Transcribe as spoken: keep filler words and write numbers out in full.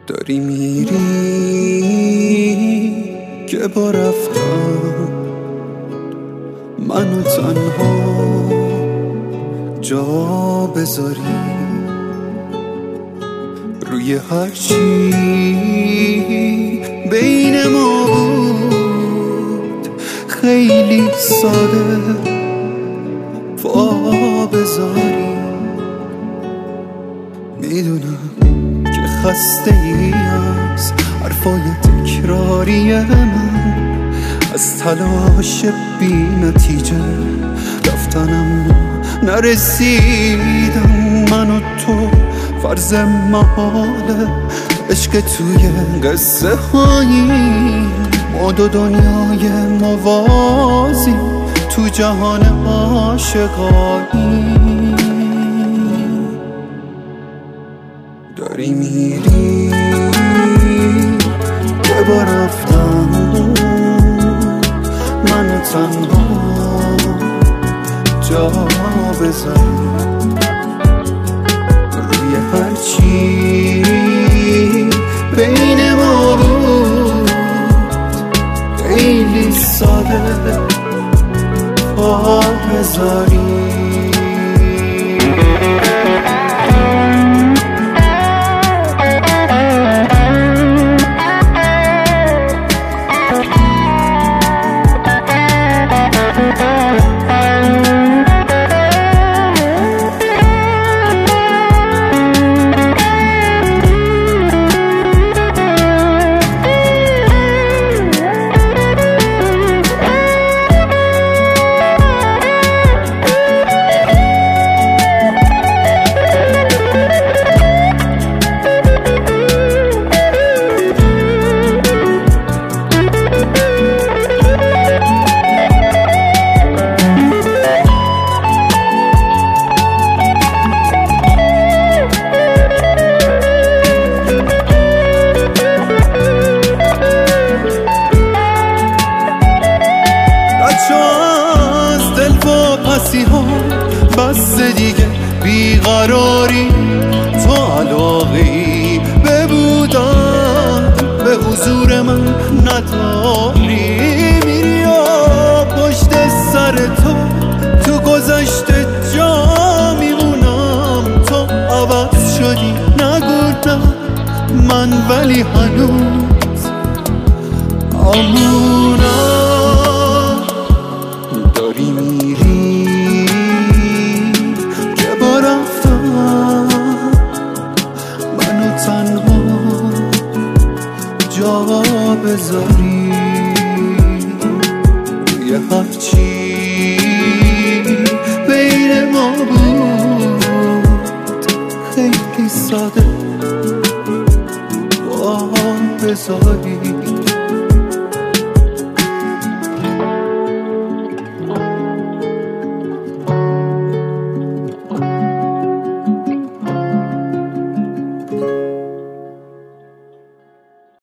داری میری که با رفتم منو تنها جا بذاری روی هر چی بین ما بود خیلی ساده پا بذاری. میدونم که خسته ای از حرفای تکراری من، از تلاش بی نتیجه رفتن اما نرسیدم. من و تو فرض محاله عشق توی قصه هایی، ما دو دنیای موازی تو جهان عاشقانی. داری میری که با رفتن منو تنها جا بذاری روی هر چی بین ما بود خیلی ساده پا بذاری. بس دیگه بیقراری تو علاقه‌ای به بودن به حضور من نداری. میری و پشت سر تو تو گذشته جا میمونم. تو عوض شدی نگو نه من ولی هنوز امونم. داری میری تنها جا بذاری روی هر چی بین ما بود خیلی ساده با بذاری.